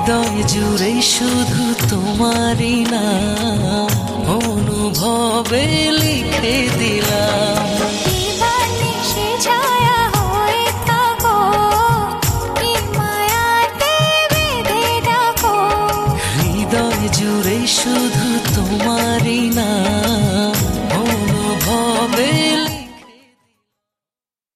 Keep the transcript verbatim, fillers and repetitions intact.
হৃদয় জুড়ে শুধু তোমারই নাম অনুভবে লিখে দিলাম। হৃদয় জুড়ে শুধু তোমারই নাম অনুভবে